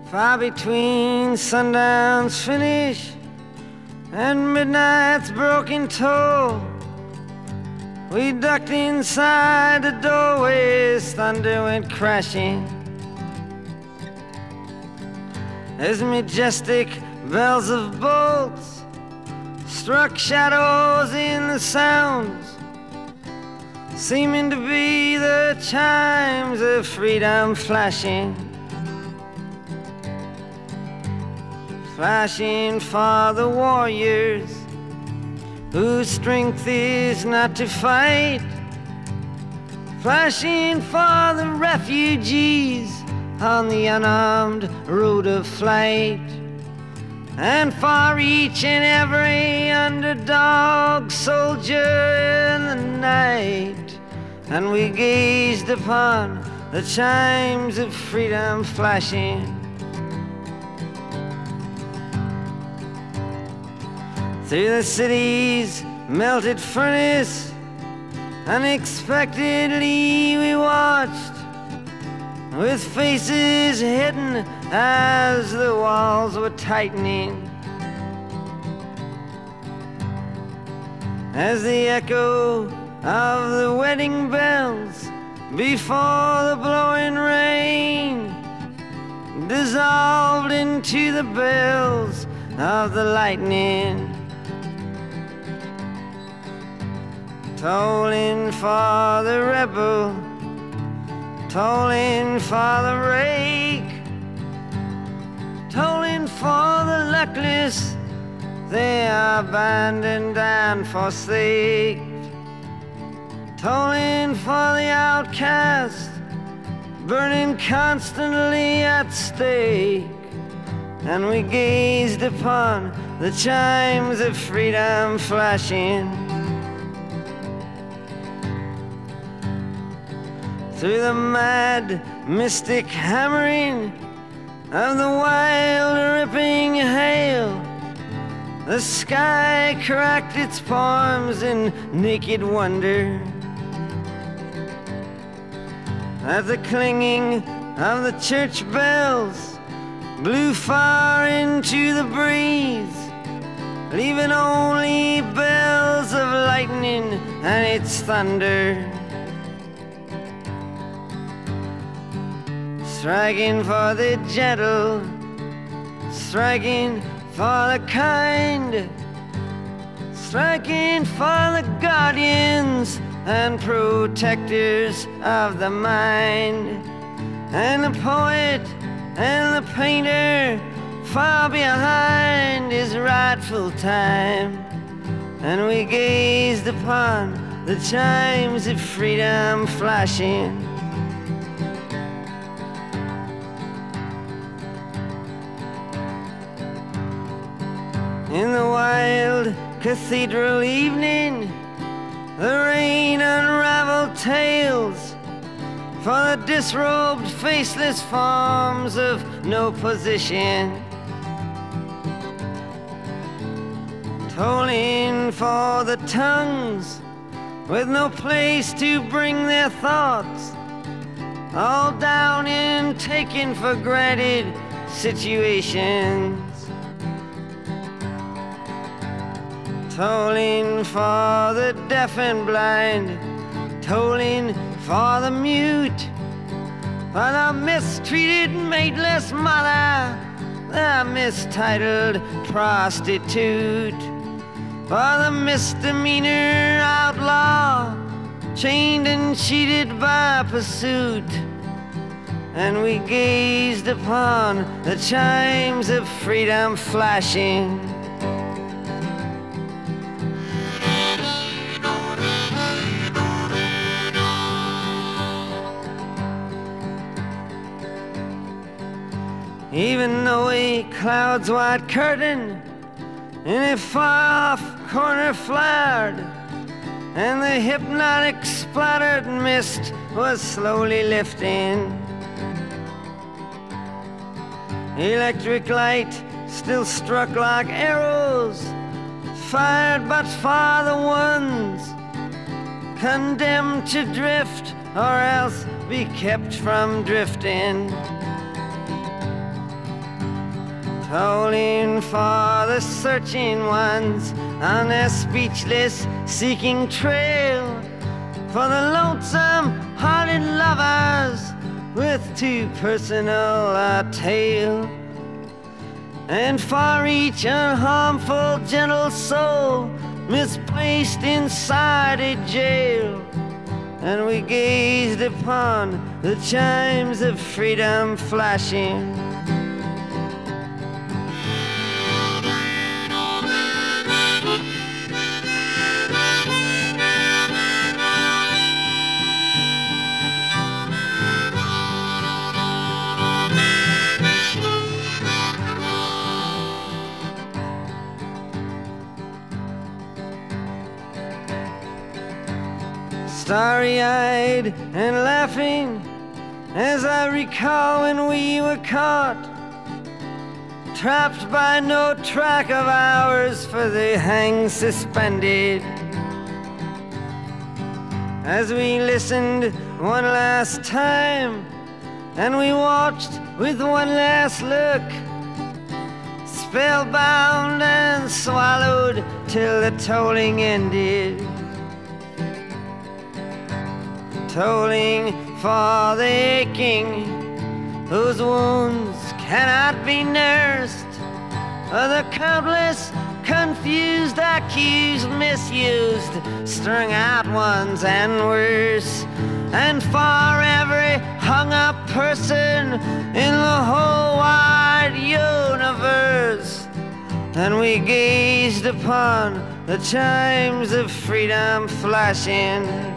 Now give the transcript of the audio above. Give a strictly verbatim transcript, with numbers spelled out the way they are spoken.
Far between sundown's finish and midnight's broken toll, we ducked inside the doorways, thunder went crashing. As majestic bells of bolts struck shadows in the sounds, seeming to be the chimes of freedom flashing. Flashing for the warriors whose strength is not to fight, flashing for the refugees on the unarmed road of flight, and for each and every underdog soldier in the night. And we gazed upon the chimes of freedom flashing. Through the city's melted furnace, unexpectedly we watched, with faces hidden as the walls were tightening. As the echo of the wedding bells before the blowing rain dissolved into the bells of the lightning, tolling for the rebel, tolling for the rake, tolling for the luckless, they are abandoned and forsaked, tolling for the outcast, burning constantly at stake. And we gazed upon the chimes of freedom flashing. Through the mad, mystic hammering of the wild, ripping hail, the sky cracked its palms in naked wonder. As the clinging of the church bells blew far into the breeze, leaving only bells of lightning and its thunder, striking for the gentle, striking for the kind, striking for the guardians and protectors of the mind, and the poet and the painter far behind his rightful time. And we gazed upon the chimes of freedom flashing. In the wild cathedral evening, the rain unraveled tales for the disrobed, faceless forms of no position, tolling for the tongues with no place to bring their thoughts, all down in taken for granted situations, tolling for the deaf and blind, tolling for the mute, for the mistreated mateless mother, the mistitled prostitute, for the misdemeanor outlaw, chained and cheated by pursuit. And we gazed upon the chimes of freedom flashing. Even though a cloud's white curtain in a far-off corner flared, and the hypnotic splattered mist was slowly lifting, electric light still struck like arrows, fired but for the ones condemned to drift or else be kept from drifting. tolling for the searching ones on their speechless seeking trail, for the lonesome-hearted lovers with too personal a tale, and for each unharmful gentle soul misplaced inside a jail. And we gazed upon the chimes of freedom flashing. Starry-eyed and laughing as I recall when we were caught, trapped by no track of ours, for they hang suspended. As we listened one last time and we watched with one last look, spellbound and swallowed till the tolling ended. Tolling for the aching whose wounds cannot be nursed, or the countless confused, accused, misused, strung out ones and worse, and for every hung-up person in the whole wide universe. And we gazed upon the chimes of freedom flashing.